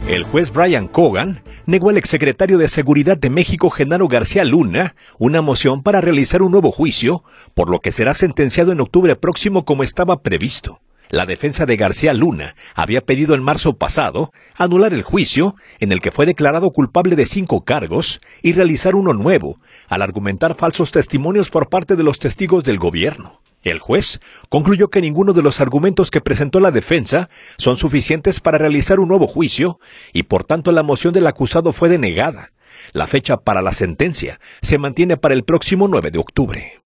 El juez Brian Cogan negó al exsecretario de Seguridad de México, Genaro García Luna, una moción para realizar un nuevo juicio, por lo que será sentenciado en octubre próximo como estaba previsto. La defensa de García Luna había pedido en marzo pasado anular el juicio, en el que fue declarado culpable de 5 cargos, y realizar uno nuevo, al argumentar falsos testimonios por parte de los testigos del gobierno. El juez concluyó que ninguno de los argumentos que presentó la defensa son suficientes para realizar un nuevo juicio y por tanto la moción del acusado fue denegada. La fecha para la sentencia se mantiene para el próximo 9 de octubre.